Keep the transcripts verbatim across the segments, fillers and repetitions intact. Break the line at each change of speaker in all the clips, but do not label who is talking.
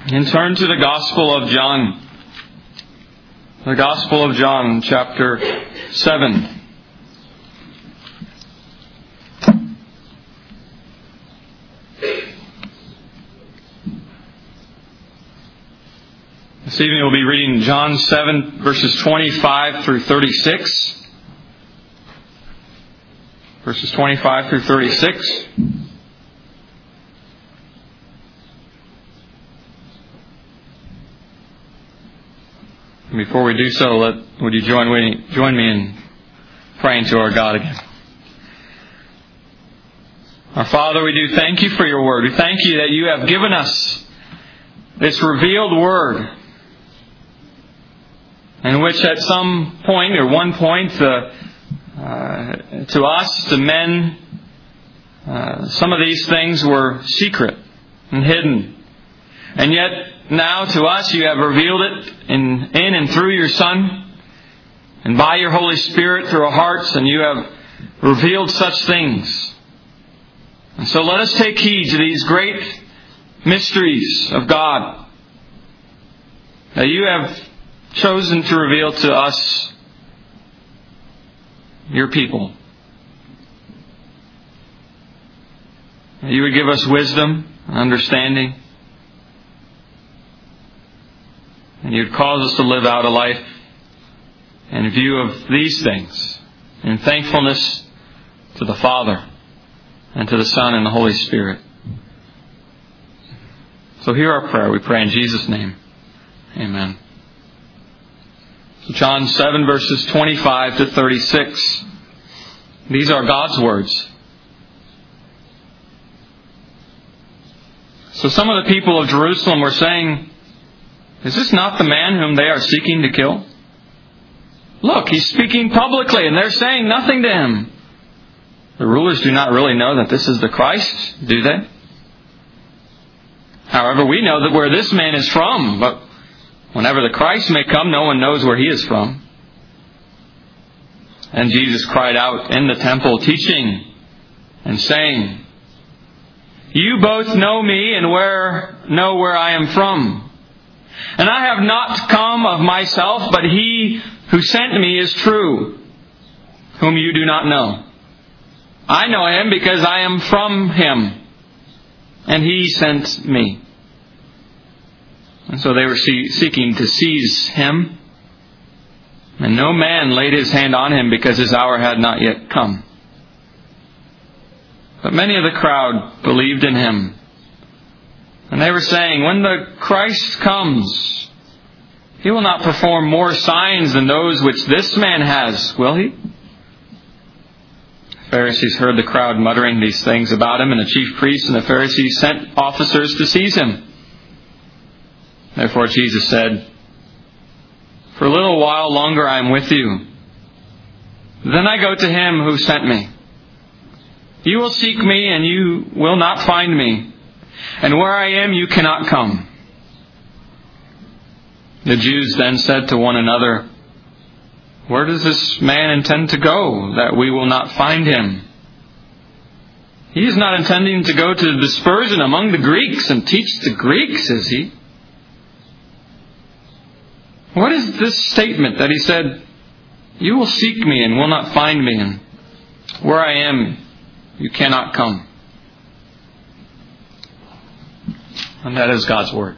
And turn to the Gospel of John. The Gospel of John, chapter seven. This evening we'll be reading John seven, verses twenty-five through thirty-six. Verses twenty-five through thirty-six. And before we do so, let, would you join me, join me in praying to our God again. Our Father, we do thank you for your word. We thank you that you have given us this revealed word, in which at some point or one point uh, uh, to us, to men, uh, some of these things were secret and hidden. And yet now to us you have revealed it in, in and through your Son and by your Holy Spirit through our hearts, and you have revealed such things. And so let us take heed to these great mysteries of God that you have chosen to reveal to us, your people. That you would give us wisdom and understanding, and you'd cause us to live out a life in view of these things, in thankfulness to the Father and to the Son and the Holy Spirit. So hear our prayer. We pray in Jesus' name. Amen. John seven, verses twenty-five to thirty-six. These are God's words. So some of the people of Jerusalem were saying, "Is this not the man whom they are seeking to kill? Look, he's speaking publicly, and they're saying nothing to him." The rulers do not really know that this is the Christ, do they? However, we know that where this man is from, but whenever the Christ may come, no one knows where he is from. And Jesus cried out in the temple, teaching and saying, "You both know me and where know where I am from. And I have not come of myself, but he who sent me is true, whom you do not know. I know him because I am from him, and he sent me." And so they were seeking to seize him. And no man laid his hand on him because his hour had not yet come. But many of the crowd believed in him. And they were saying, "When the Christ comes, he will not perform more signs than those which this man has, will he?" The Pharisees heard the crowd muttering these things about him, and the chief priests and the Pharisees sent officers to seize him. Therefore Jesus said, "For a little while longer I am with you. Then I go to him who sent me. You will seek me, and you will not find me. And where I am, you cannot come." The Jews then said to one another, "Where does this man intend to go, that we will not find him? He is not intending to go to dispersion among the Greeks and teach the Greeks, is he? What is this statement that he said, 'You will seek me and will not find me, and where I am, you cannot come'?" And that is God's Word.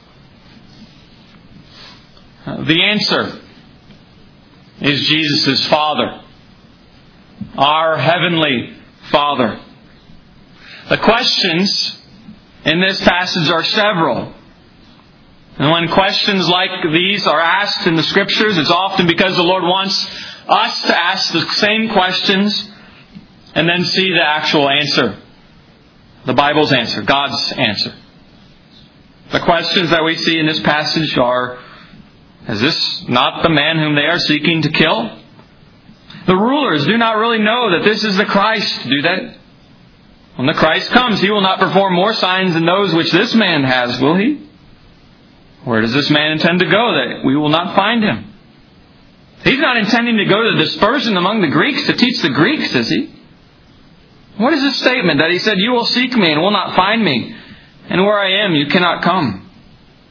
Uh, the answer is Jesus' Father, our Heavenly Father. The questions in this passage are several. And when questions like these are asked in the Scriptures, it's often because the Lord wants us to ask the same questions and then see the actual answer. The Bible's answer, God's answer. The questions that we see in this passage are, is this not the man whom they are seeking to kill? The rulers do not really know that this is the Christ, do they? When the Christ comes, he will not perform more signs than those which this man has, will he? Where does this man intend to go that we will not find him? He's not intending to go to dispersion among the Greeks to teach the Greeks, is he? What is this statement that he said, "You will seek me and will not find me, and where I am you cannot come"?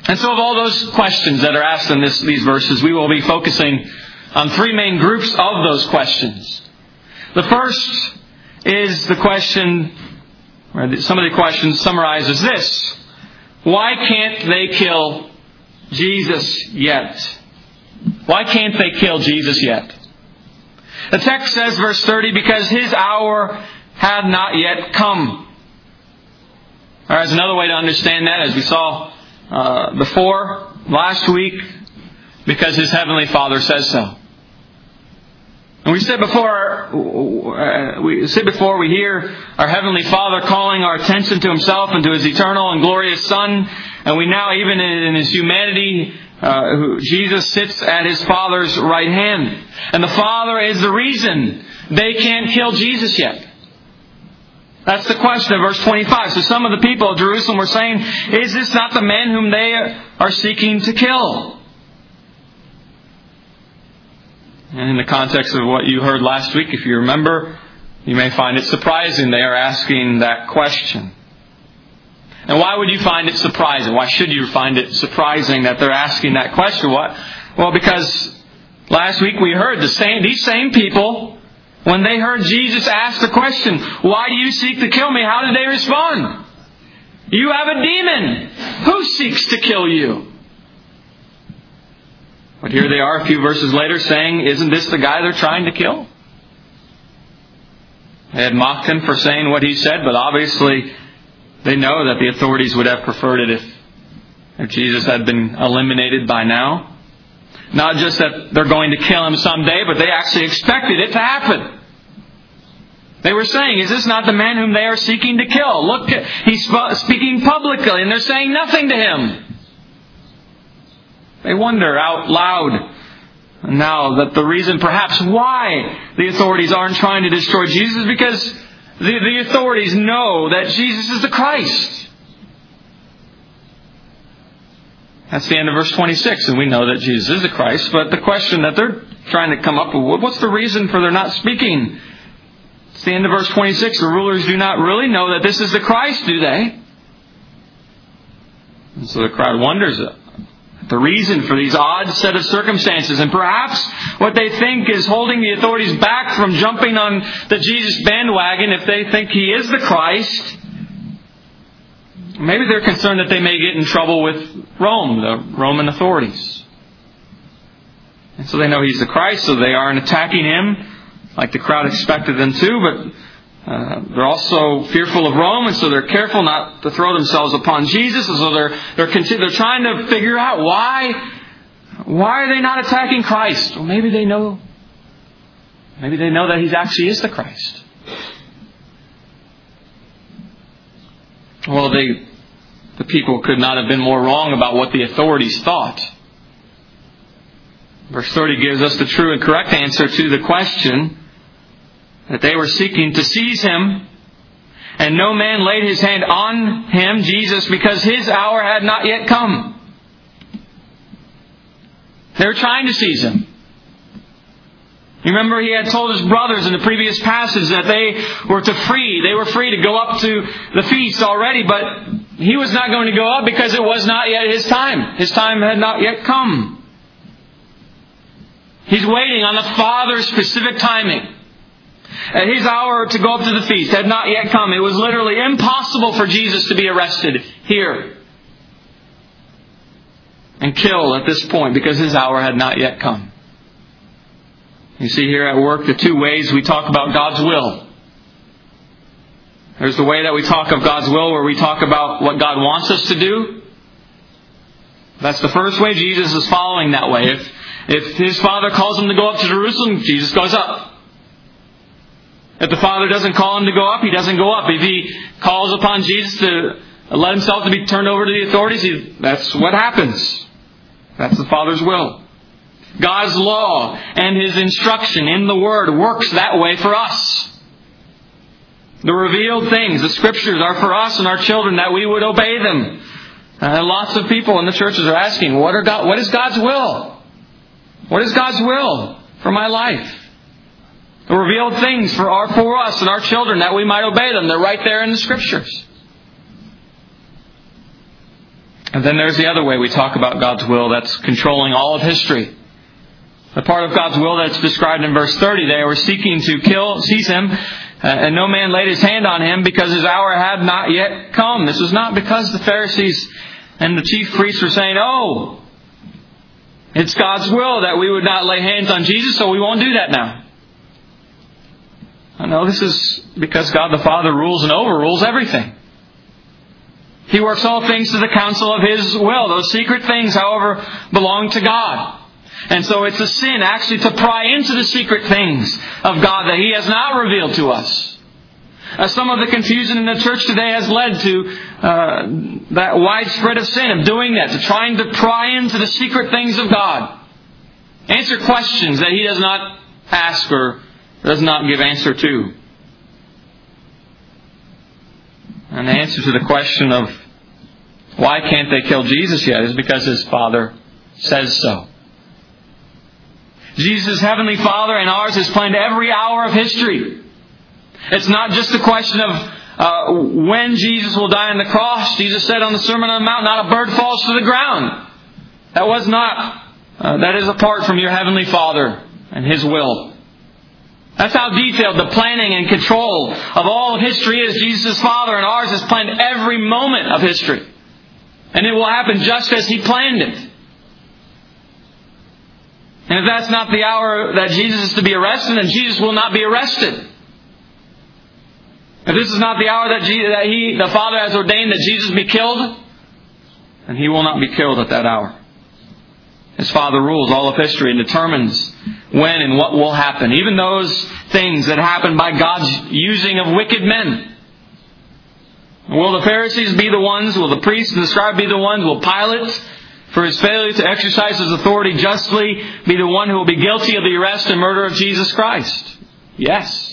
And so of all those questions that are asked in this, these verses, we will be focusing on three main groups of those questions. The first is the question, or some of the questions summarizes this: why can't they kill Jesus yet? Why can't they kill Jesus yet? The text says, verse thirty, because His hour had not yet come. Or as another way to understand that, as we saw uh, before last week, because His Heavenly Father says so. And we said before, uh, we said before, we hear our Heavenly Father calling our attention to Himself and to His eternal and glorious Son. And we now, even in His humanity, uh, who, Jesus sits at His Father's right hand. And the Father is the reason they can't kill Jesus yet. That's the question of verse twenty-five. So some of the people of Jerusalem were saying, is this not the man whom they are seeking to kill? And in the context of what you heard last week, if you remember, you may find it surprising they are asking that question. And why would you find it surprising? Why should you find it surprising that they're asking that question? What? Well, because last week we heard the same these same people, when they heard Jesus ask the question, why do you seek to kill me? How did they respond? You have a demon. Who seeks to kill you? But here they are a few verses later saying, isn't this the guy they're trying to kill? They had mocked Him for saying what He said, but obviously they know that the authorities would have preferred it if, if Jesus had been eliminated by now. Not just that they're going to kill Him someday, but they actually expected it to happen. They were saying, is this not the man whom they are seeking to kill? Look, He's speaking publicly and they're saying nothing to Him. They wonder out loud now that the reason perhaps why the authorities aren't trying to destroy Jesus is because the, the authorities know that Jesus is the Christ. That's the end of verse twenty-six, and we know that Jesus is the Christ. But the question that they're trying to come up with, what's the reason for their not speaking? It's the end of verse twenty-six. The rulers do not really know that this is the Christ, do they? And so the crowd wonders the reason for these odd set of circumstances. And perhaps what they think is holding the authorities back from jumping on the Jesus bandwagon if they think He is the Christ. Maybe they're concerned that they may get in trouble with Rome, the Roman authorities. And so they know He's the Christ, so they aren't attacking Him like the crowd expected them to, but Uh, they're also fearful of Rome, and so they're careful not to throw themselves upon Jesus. And so they're they're they're trying to figure out why why are they not attacking Christ? Well, maybe they know maybe they know that He actually is the Christ. Well, they the people could not have been more wrong about what the authorities thought. Verse thirty gives us the true and correct answer to the question. That they were seeking to seize Him, and no man laid his hand on Him, Jesus, because His hour had not yet come. They were trying to seize Him. You remember He had told His brothers in the previous passage that they were to free. They were free to go up to the feast already, but He was not going to go up because it was not yet His time. His time had not yet come. He's waiting on the Father's specific timing. And His hour to go up to the feast had not yet come. It was literally impossible for Jesus to be arrested here and killed at this point because His hour had not yet come. You see here at work the two ways we talk about God's will. There's the way that we talk of God's will where we talk about what God wants us to do. That's the first way. Jesus is following that way. If, if His Father calls Him to go up to Jerusalem, Jesus goes up. If the Father doesn't call Him to go up, He doesn't go up. If He calls upon Jesus to let Himself to be turned over to the authorities, he, that's what happens. That's the Father's will. God's law and His instruction in the Word works that way for us. The revealed things, the Scriptures are for us and our children that we would obey them. Uh, lots of people in the churches are asking, what, are God, what is God's will? What is God's will for my life? The revealed things for, are for us and our children that we might obey them. They're right there in the Scriptures. And then there's the other way we talk about God's will, that's controlling all of history. The part of God's will that's described in verse thirty, they were seeking to kill, seize him, uh, and no man laid his hand on him because his hour had not yet come. This was not because the Pharisees and the chief priests were saying, oh, it's God's will that we would not lay hands on Jesus, so we won't do that now. No, this is because God the Father rules and overrules everything. He works all things to the counsel of His will. Those secret things, however, belong to God. And so it's a sin actually to pry into the secret things of God that He has not revealed to us. Uh, some of the confusion in the church today has led to uh, that widespread of sin, of doing that, to trying to pry into the secret things of God. Answer questions that He does not ask or does not give answer to. And the answer to the question of why can't they kill Jesus yet is because His Father says so. Jesus' Heavenly Father and ours has planned every hour of history. It's not just a question of uh, when Jesus will die on the cross. Jesus said on the Sermon on the Mount, not a bird falls to the ground. That was not, uh, that is apart from your Heavenly Father and His will. That's how detailed the planning and control of all of history is. Jesus' Father and ours has planned every moment of history. And it will happen just as He planned it. And if that's not the hour that Jesus is to be arrested, then Jesus will not be arrested. If this is not the hour that, Jesus, that He, the Father has ordained that Jesus be killed, then He will not be killed at that hour. His Father rules all of history and determines when and what will happen. Even those things that happen by God's using of wicked men. Will the Pharisees be the ones? Will the priests and the scribes be the ones? Will Pilate, for his failure to exercise his authority justly, be the one who will be guilty of the arrest and murder of Jesus Christ? Yes.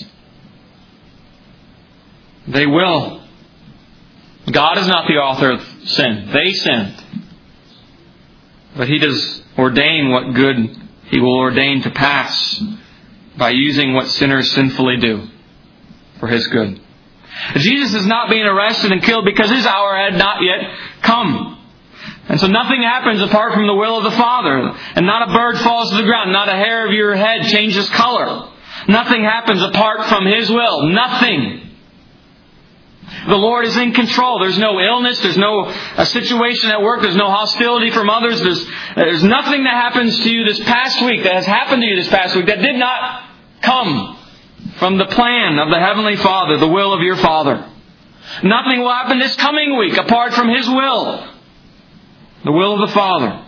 They will. God is not the author of sin. They sinned. But He does ordain what good He will ordain to pass by using what sinners sinfully do for His good. Jesus is not being arrested and killed because His hour had not yet come. And so nothing happens apart from the will of the Father. And not a bird falls to the ground. Not a hair of your head changes color. Nothing happens apart from His will. Nothing. The Lord is in control. There's no illness. There's no a situation at work. There's no hostility from others. There's, there's nothing that happens to you this past week, that has happened to you this past week, that did not come from the plan of the Heavenly Father, the will of your Father. Nothing will happen this coming week apart from His will, the will of the Father.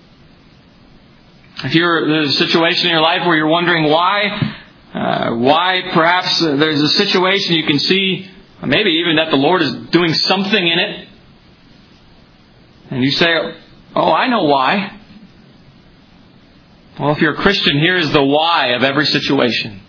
If you're there's a situation in your life where you're wondering why, uh, why perhaps there's a situation you can see, maybe even that the Lord is doing something in it, and you say, oh, I know why. Well, if you're a Christian, here is the why of every situation.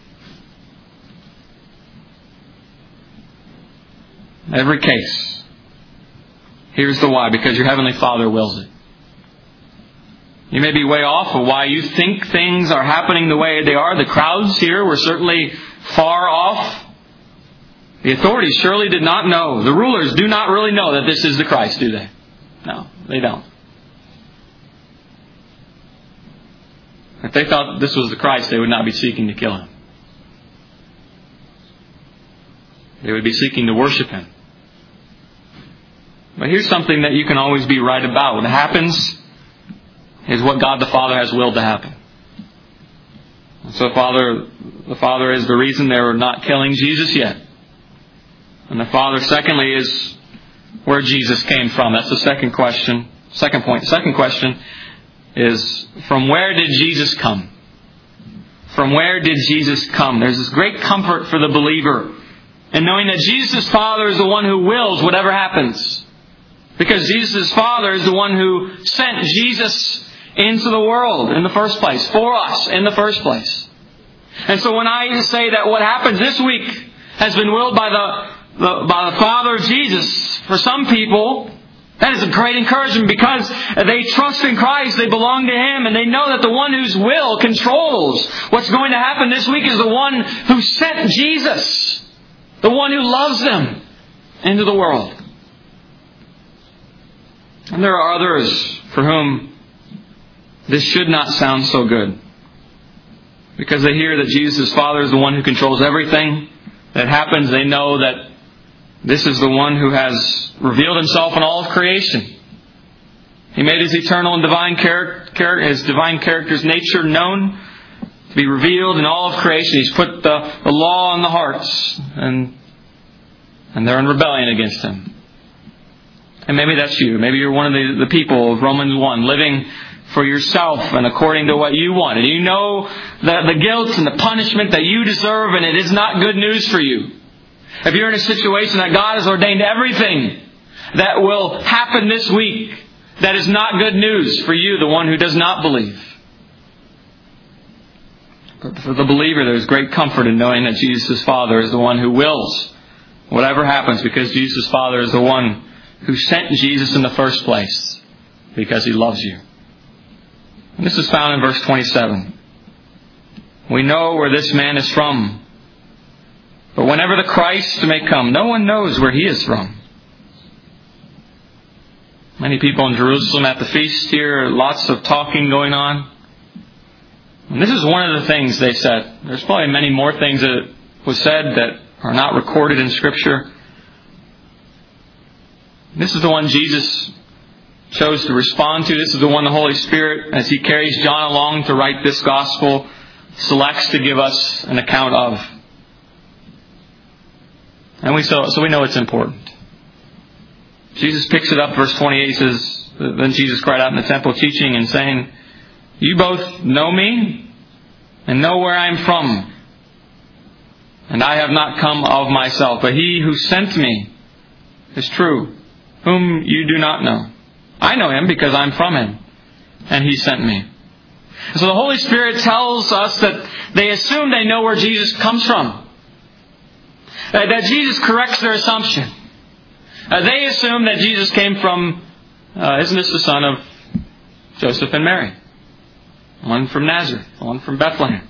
Every case. Here's the why, because your Heavenly Father wills it. You may be way off of why you think things are happening the way they are. The crowds here were certainly far off. The authorities surely did not know. The rulers do not really know that this is the Christ, do they? No, they don't. If they thought this was the Christ, they would not be seeking to kill Him. They would be seeking to worship Him. But here's something that you can always be right about. What happens is what God the Father has willed to happen. And so Father, the Father is the reason they're not killing Jesus yet. And the Father, secondly, is where Jesus came from. That's the second question. Second point. Second question is, from where did Jesus come? From where did Jesus come? There's this great comfort for the believer in knowing that Jesus' Father is the one who wills whatever happens. Because Jesus' Father is the one who sent Jesus into the world in the first place, for us in the first place. And so when I say that what happens this week has been willed by the The, by the Father of Jesus, for some people, that is a great encouragement because they trust in Christ, they belong to Him, and they know that the one whose will controls what's going to happen this week is the one who sent Jesus, the one who loves them into the world. And there are others for whom this should not sound so good, because they hear that Jesus' Father is the one who controls everything that happens. They know that this is the one who has revealed Himself in all of creation. He made His eternal and divine character, His divine character's nature known to be revealed in all of creation. He's put the, the law in the hearts, and and they're in rebellion against Him. And maybe that's you. Maybe you're one of the, the people of Romans one, living for yourself and according to what you want. And you know the, the guilt and the punishment that you deserve, and it is not good news for you. If you're in a situation that God has ordained everything that will happen this week, that is not good news for you, the one who does not believe. But for the believer, there's great comfort in knowing that Jesus' Father is the one who wills whatever happens, because Jesus' Father is the one who sent Jesus in the first place, because He loves you. And this is found in verse twenty-seven. We know where this man is from, but whenever the Christ may come, no one knows where He is from. Many people in Jerusalem at the feast here, lots of talking going on. And this is one of the things they said. There's probably many more things that was said that are not recorded in Scripture. This is the one Jesus chose to respond to. This is the one the Holy Spirit, as He carries John along to write this gospel, selects to give us an account of. And we so, so we know it's important. Jesus picks it up, verse twenty-eight, he says, then Jesus cried out in the temple teaching and saying, you both know me and know where I am from. And I have not come of myself, but He who sent me is true, whom you do not know. I know Him because I'm from Him, and He sent me. So the Holy Spirit tells us that they assume they know where Jesus comes from. That, that Jesus corrects their assumption. Uh, they assume that Jesus came from, uh, isn't this the son of Joseph and Mary? One from Nazareth, one from Bethlehem.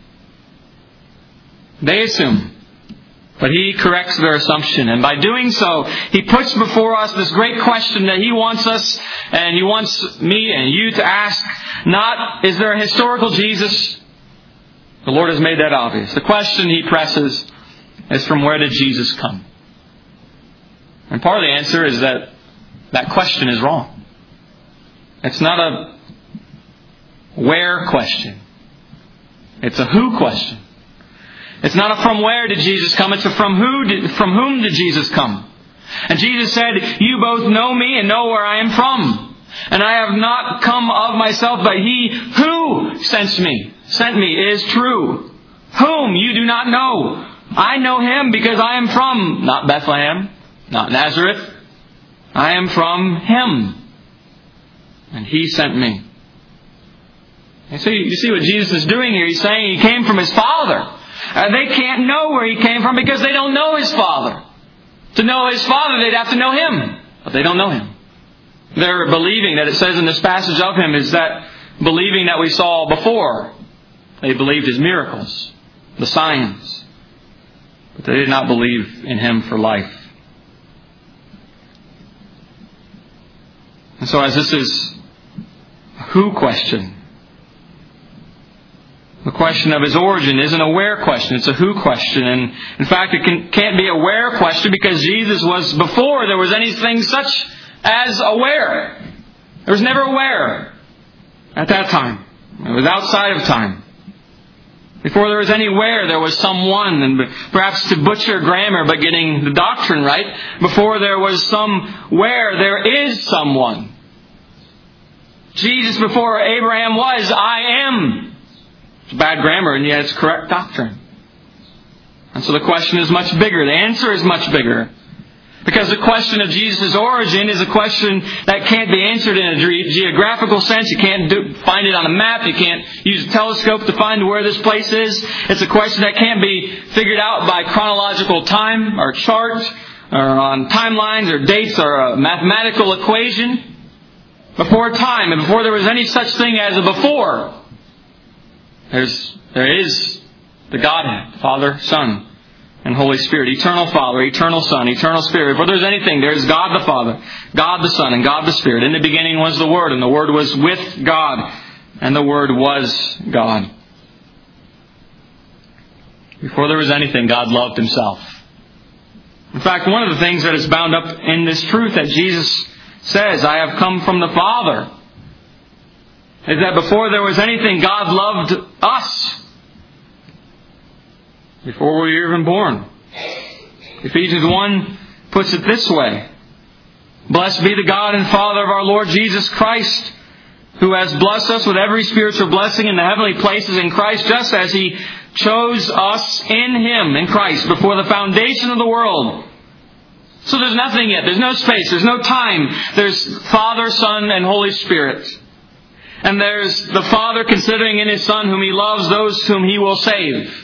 They assume. But He corrects their assumption. And by doing so, He puts before us this great question that He wants us, and He wants me and you to ask. Not, is there a historical Jesus? The Lord has made that obvious. The question He presses is, from where did Jesus come? And part of the answer is that that question is wrong. It's not a where question. It's a who question. It's not a from where did Jesus come. It's a from who did, from whom did Jesus come. And Jesus said, you both know me and know where I am from. And I have not come of myself, but He who sent me, sent me is true, whom you do not know. I know Him because I am from, not Bethlehem, not Nazareth. I am from Him. And He sent me. And so you see what Jesus is doing here. He's saying He came from His Father. And they can't know where He came from because they don't know His Father. To know His Father, they'd have to know Him. But they don't know Him. Their believing that it says in this passage of Him is that believing that we saw before. They believed His miracles, the signs. But they did not believe in Him for life. And so as this is a who question, the question of His origin isn't a where question, it's a who question. And in fact, it can, can't be a where question because Jesus was before there was anything such as a where. There was never a where at that time. It was outside of time. Before there was any where, there was someone, and perhaps to butcher grammar but getting the doctrine right, before there was some where, there is someone. Jesus before Abraham was, I am. It's bad grammar, and yet it's correct doctrine. And so the question is much bigger. The answer is much bigger. Because the question of Jesus' origin is a question that can't be answered in a geographical sense. You can't do, find it on a map. You can't use a telescope to find where this place is. It's a question that can't be figured out by chronological time or chart or on timelines or dates or a mathematical equation. Before time and before there was any such thing as a before, There's, there is the Godhead, Father, Son, and Holy Spirit. Eternal Father, eternal Son, eternal Spirit. If there's anything, there's God the Father, God the Son, and God the Spirit. In the beginning was the Word, and the Word was with God, and the Word was God. Before there was anything, God loved Himself. In fact, one of the things that is bound up in this truth that Jesus says, I have come from the Father, is that before there was anything, God loved us. Before we were even born. Ephesians one puts it this way. Blessed be the God and Father of our Lord Jesus Christ, who has blessed us with every spiritual blessing in the heavenly places in Christ, just as He chose us in Him, in Christ, before the foundation of the world. So there's nothing yet. There's no space. There's no time. There's Father, Son, and Holy Spirit. And there's the Father considering in His Son whom He loves, those whom He will save.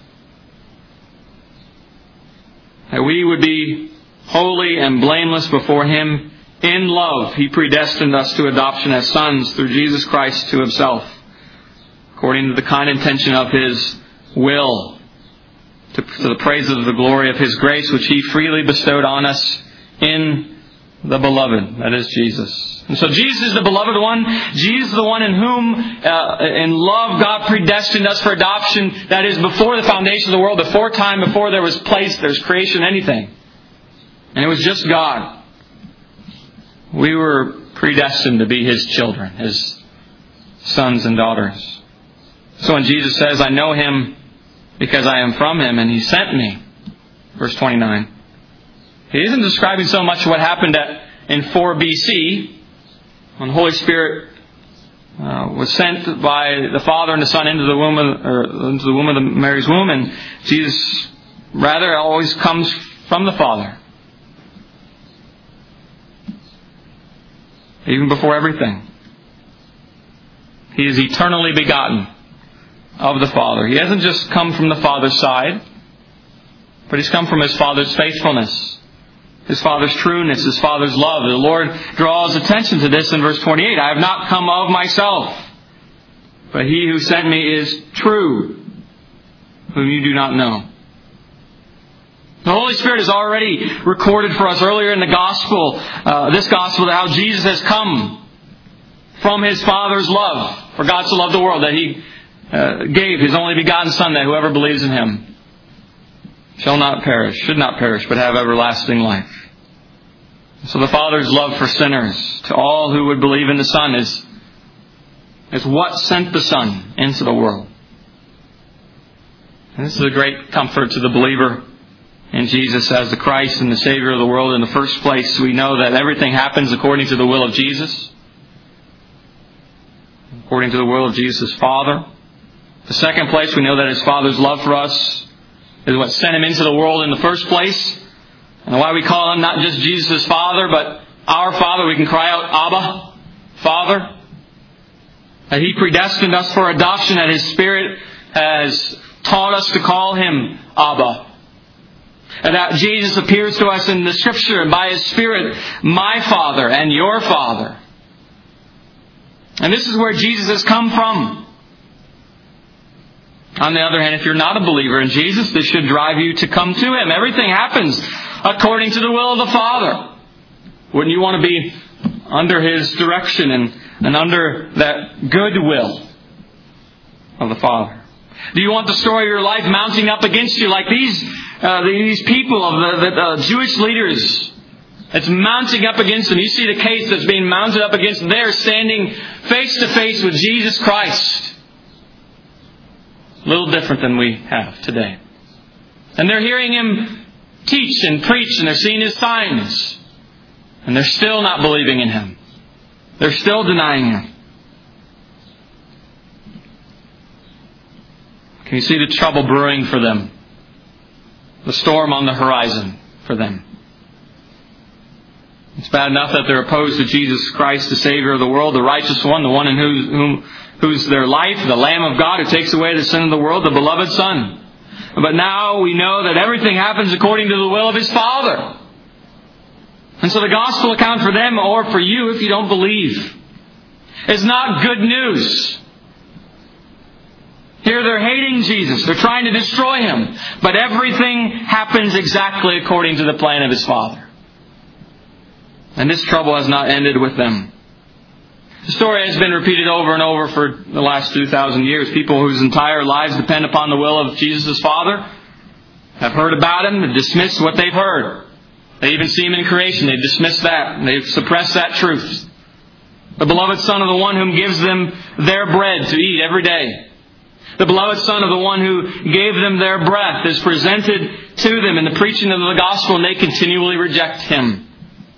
That we would be holy and blameless before Him in love. He predestined us to adoption as sons through Jesus Christ to Himself, according to the kind intention of His will, to, to the praise of the glory of His grace, which He freely bestowed on us in the Beloved, that is Jesus. And so Jesus is the Beloved one. Jesus is the one in whom, uh, in love, God predestined us for adoption. That is before the foundation of the world, before time, before there was place, there's creation, anything. And it was just God. We were predestined to be His children, His sons and daughters. So when Jesus says, I know Him because I am from Him and He sent me, verse twenty-nine, He isn't describing so much what happened at, in four B C, when the Holy Spirit uh, was sent by the Father and the Son into the womb of, or into the womb of the Mary's womb, and Jesus rather always comes from the Father, even before everything. He is eternally begotten of the Father. He hasn't just come from the Father's side, but He's come from His Father's faithfulness, His Father's trueness, His Father's love. The Lord draws attention to this in verse twenty-eight. I have not come of myself, but He who sent me is true, whom you do not know. The Holy Spirit has already recorded for us earlier in the Gospel, uh, this Gospel, how Jesus has come from His Father's love. For God so loved the world that He uh, gave His only begotten Son, that whoever believes in Him shall not perish, should not perish, but have everlasting life. So the Father's love for sinners, to all who would believe in the Son, is, is what sent the Son into the world. And this is a great comfort to the believer in Jesus as the Christ and the Savior of the world. In the first place, we know that everything happens according to the will of Jesus, according to the will of Jesus' Father. The second place, we know that His Father's love for us is what sent Him into the world in the first place. And why we call Him not just Jesus' Father, but our Father. We can cry out, Abba, Father. That He predestined us for adoption, that His Spirit has taught us to call Him Abba. And that Jesus appears to us in the Scripture, and by His Spirit, my Father and your Father. And this is where Jesus has come from. On the other hand, if you're not a believer in Jesus, this should drive you to come to Him. Everything happens according to the will of the Father. Wouldn't you want to be under His direction and, and under that good will of the Father? Do you want the story of your life mounting up against you like these uh, these people of the, the uh, Jewish leaders? It's mounting up against them. You see the case that's being mounted up against them. They're standing face to face with Jesus Christ. A little different than we have today. And they're hearing Him teach and preach, and they're seeing His signs. And they're still not believing in Him. They're still denying Him. Can you see the trouble brewing for them? The storm on the horizon for them. It's bad enough that they're opposed to Jesus Christ, the Savior of the world, the righteous one, the one in whose, whom, who's their life, the Lamb of God who takes away the sin of the world, the beloved Son. But now we know that everything happens according to the will of His Father. And so the gospel account for them, or for you if you don't believe, is not good news. Here they're hating Jesus. They're trying to destroy Him. But everything happens exactly according to the plan of His Father. And this trouble has not ended with them. The story has been repeated over and over for the last two thousand years. People whose entire lives depend upon the will of Jesus' Father have heard about Him and dismissed what they've heard. They even see Him in creation. They've dismissed that. And they've suppressed that truth. The beloved Son of the one whom gives them their bread to eat every day. The beloved Son of the one who gave them their breath is presented to them in the preaching of the gospel, and they continually reject Him.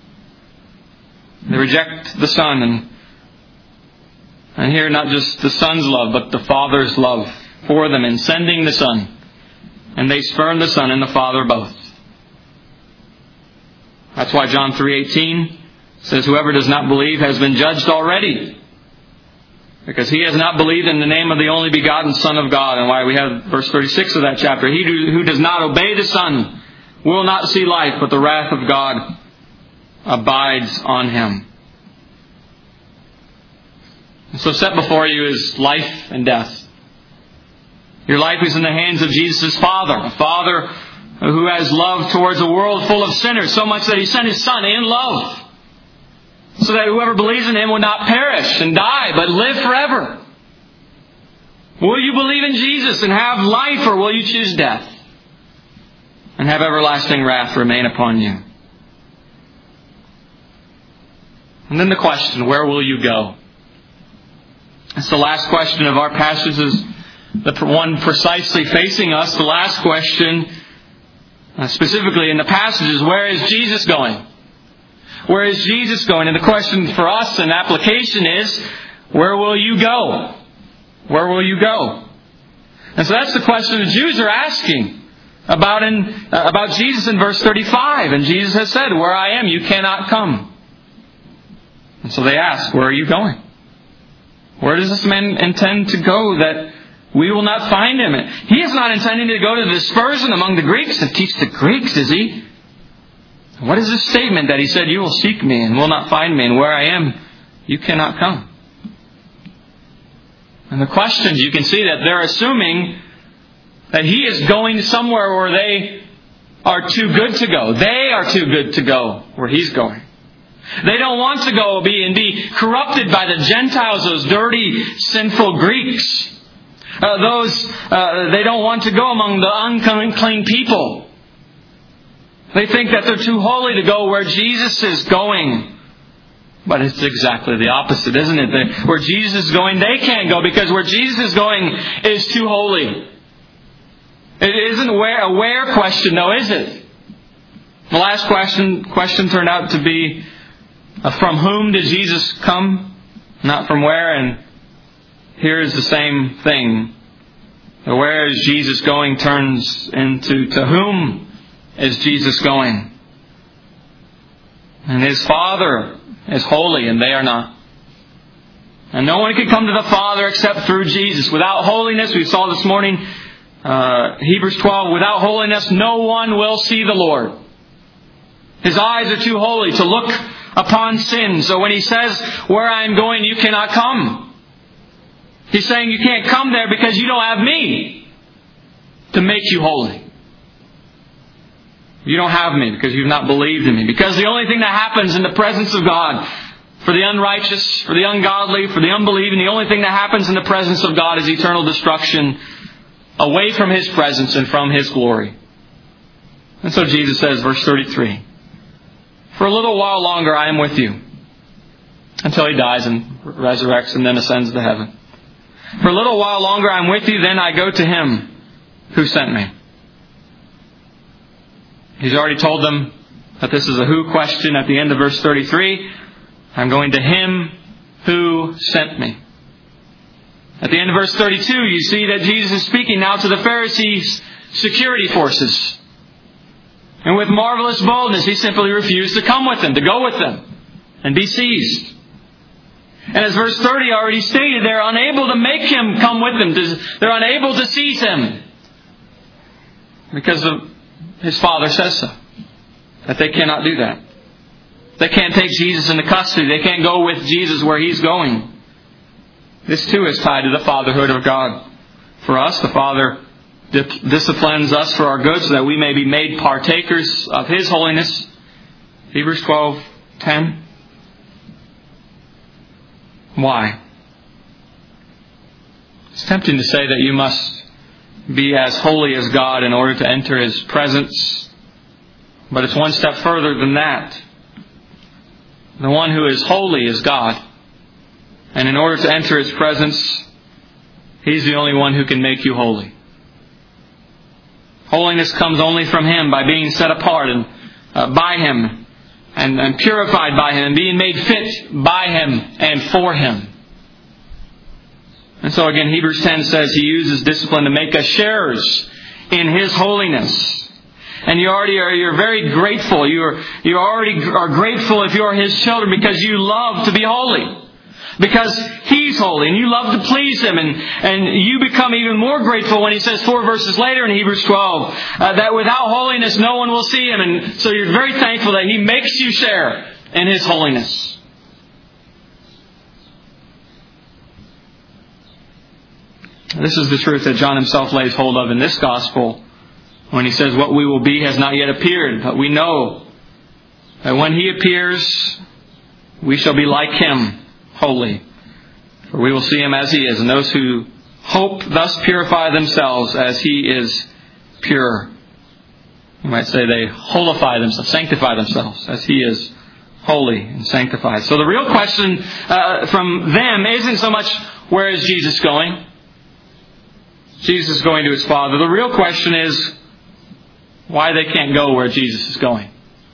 They reject the Son. And, and here not just the Son's love, but the Father's love for them in sending the Son. And they spurn the Son and the Father both. That's why John three eighteen says, whoever does not believe has been judged already, because he has not believed in the name of the only begotten Son of God. And why we have verse thirty-six of that chapter. He who does not obey the Son will not see life, but the wrath of God abides on him. And so set before you is life and death. Your life is in the hands of Jesus' Father. A Father who has love towards a world full of sinners, so much that He sent His Son in love, so that whoever believes in Him will not perish and die, but live forever. Will you believe in Jesus and have life, or will you choose death and have everlasting wrath remain upon you? And then the question, where will you go? It's the last question of our passage, is the one precisely facing us. The last question, uh, specifically in the passage, is where is Jesus going? Where is Jesus going? And the question for us in application is, where will you go? Where will you go? And so that's the question the Jews are asking about in uh, about Jesus in verse thirty-five. And Jesus has said, where I am, you cannot come. And so they ask, where are you going? Where does this man intend to go that we will not find Him? He is not intending to go to dispersion among the Greeks and teach the Greeks, is He? What is this statement that He said, you will seek Me and will not find Me, and where I am, you cannot come? And the questions, you can see that they're assuming that He is going somewhere where they are too good to go. They are too good to go where He's going. They don't want to go be and be corrupted by the Gentiles, those dirty, sinful Greeks. Uh, those uh, they don't want to go among the unclean people. They think that they're too holy to go where Jesus is going. But it's exactly the opposite, isn't it? That where Jesus is going, they can't go, because where Jesus is going is too holy. It isn't where, a where question, though, is it? The last question question turned out to be, uh, from whom did Jesus come? Not from where. And here is the same thing. The where is Jesus going turns into to whom is Jesus going? And His Father is holy and they are not. And no one can come to the Father except through Jesus. Without holiness, we saw this morning, uh, Hebrews twelve, without holiness no one will see the Lord. His eyes are too holy to look upon sin. So when He says, where I am going, you cannot come, He's saying you can't come there because you don't have Me to make you holy. You don't have Me because you've not believed in Me. Because the only thing that happens in the presence of God, for the unrighteous, for the ungodly, for the unbelieving, the only thing that happens in the presence of God is eternal destruction away from His presence and from His glory. And so Jesus says, verse thirty-three, for a little while longer I am with you, until He dies and resurrects and then ascends to heaven. For a little while longer I am with you, then I go to Him who sent Me. He's already told them that this is a who question at the end of verse thirty-three. I'm going to Him who sent Me. At the end of verse thirty-two, you see that Jesus is speaking now to the Pharisees' security forces. And with marvelous boldness, He simply refused to come with them, to go with them, and be seized. And as verse thirty already stated, they're unable to make Him come with them. They're unable to seize Him. Because of His Father says so. That they cannot do that. They can't take Jesus into custody. They can't go with Jesus where He's going. This too is tied to the fatherhood of God. for us. The Father disciplines us for our good so that we may be made partakers of His holiness. Hebrews twelve ten. Why? It's tempting to say that you must be as holy as God in order to enter His presence. But it's one step further than that. The one who is holy is God. And in order to enter His presence, He's the only one who can make you holy. Holiness comes only from Him by being set apart and uh, by Him and, and purified by Him and being made fit by Him and for Him. And so again, Hebrews ten says He uses discipline to make us sharers in His holiness. And you already are, you're very grateful. You're, you already are grateful if you're His children because you love to be holy. Because He's holy and you love to please Him. And, and you become even more grateful when He says four verses later in Hebrews twelve uh, that without holiness no one will see Him. And so you're very thankful that He makes you share in His holiness. This is the truth that John himself lays hold of in this gospel when he says what we will be has not yet appeared. But we know that when He appears, we shall be like Him. Holy, for we will see Him as He is, and those who hope thus purify themselves as He is pure. You might say they holify themselves, sanctify themselves as He is holy and sanctified. So the real question uh, from them isn't so much where is Jesus going? Jesus is going to His Father. The real question is why they can't go where Jesus is going.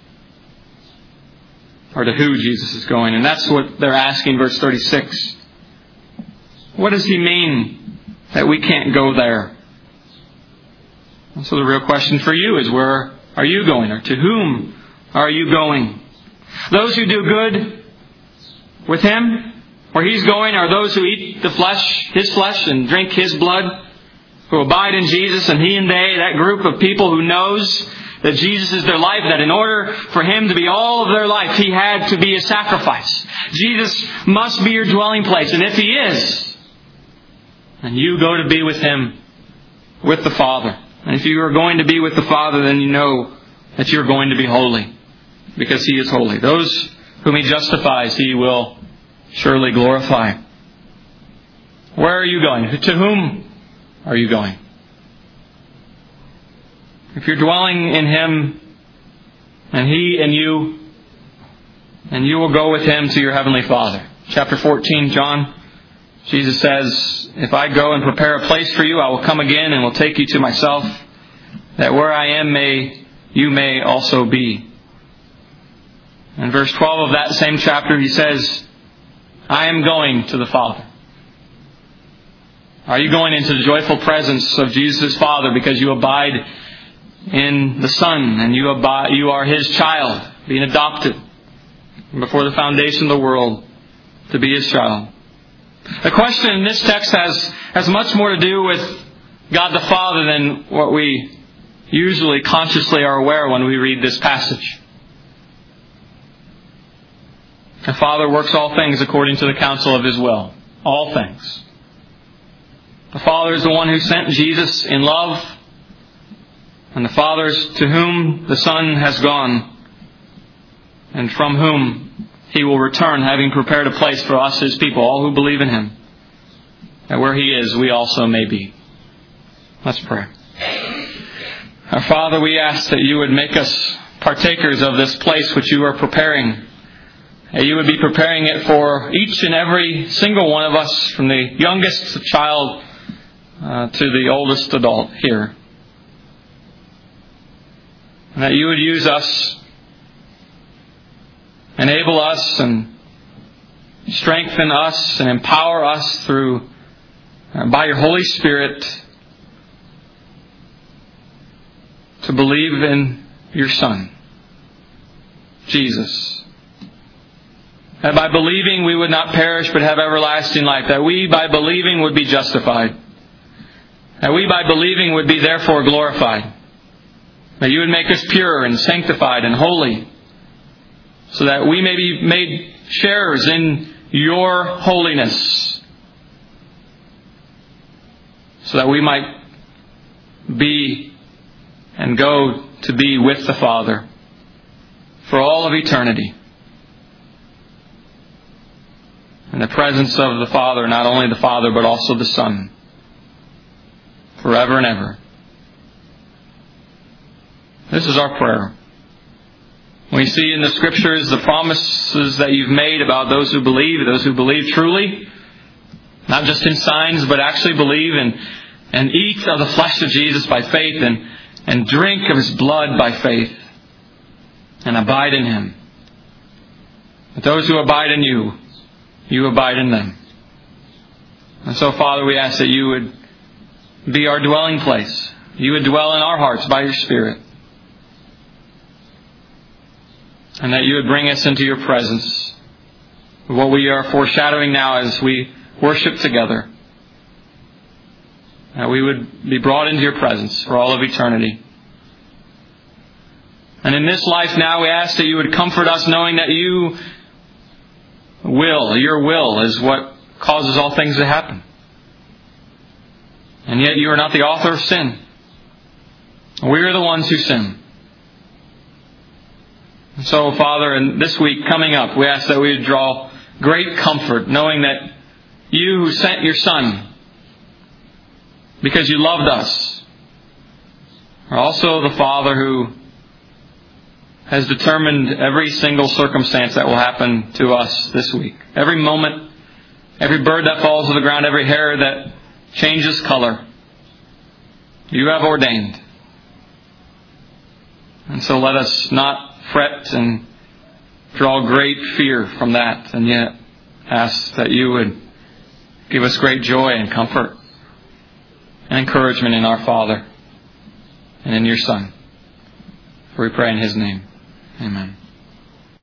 Or to who Jesus is going. And that's what they're asking, verse thirty-six. What does He mean that we can't go there? And so the real question for you is, where are you going? Or to whom are you going? Those who do good with Him, where He's going, are those who eat the flesh, His flesh, and drink His blood, who abide in Jesus, and He and they, that group of people who knows that Jesus is their life, that in order for Him to be all of their life, He had to be a sacrifice. Jesus must be your dwelling place. And if He is, then you go to be with Him, with the Father. And if you are going to be with the Father, then you know that you're going to be holy, because He is holy. Those whom He justifies, He will surely glorify. Where are you going? To whom are you going? If you're dwelling in Him, and He and you, and you will go with Him to your Heavenly Father. Chapter fourteen, John, Jesus says, if I go and prepare a place for you, I will come again and will take you to myself, that where I am may you may also be. In verse twelve of that same chapter, He says, I am going to the Father. Are you going into the joyful presence of Jesus' Father because you abide in the Son, and you abide, you are His child, being adopted before the foundation of the world to be His child? The question in this text has, has much more to do with God the Father than what we usually consciously are aware when we read this passage. The Father works all things according to the counsel of His will. All things. The Father is the one who sent Jesus in love, and the Father is to whom the Son has gone, and from whom He will return, having prepared a place for us, His people, all who believe in Him, that where He is, we also may be. Let's pray. Our Father, we ask that You would make us partakers of this place which You are preparing. That You would be preparing it for each and every single one of us, from the youngest child uh, to the oldest adult here. And that You would use us, enable us, and strengthen us, and empower us through, uh, by Your Holy Spirit, to believe in Your Son, Jesus. That by believing we would not perish but have everlasting life. That we by believing would be justified. That we by believing would be therefore glorified. That You would make us pure and sanctified and holy, so that we may be made sharers in Your holiness, so that we might be and go to be with the Father for all of eternity. In the presence of the Father, not only the Father, but also the Son, forever and ever. This is our prayer. We see in the Scriptures the promises that you've made about those who believe, those who believe truly, not just in signs, but actually believe and, and eat of the flesh of Jesus by faith and, and drink of His blood by faith and abide in Him. But those who abide in you, you abide in them. And so, Father, we ask that you would be our dwelling place. You would dwell in our hearts by your Spirit. And that you would bring us into your presence. What we are foreshadowing now as we worship together. That we would be brought into your presence for all of eternity. And in this life now we ask that you would comfort us knowing that you will, your will is what causes all things to happen. And yet you are not the author of sin. We are the ones who sin. And so, Father, in this week coming up, we ask that we would draw great comfort knowing that you who sent your Son because you loved us are also the Father who has determined every single circumstance that will happen to us this week. Every moment, every bird that falls to the ground, every hair that changes color, you have ordained. And so let us not fret and draw great fear from that, and yet ask that you would give us great joy and comfort and encouragement in our Father and in your Son. For we pray in His name. Amen.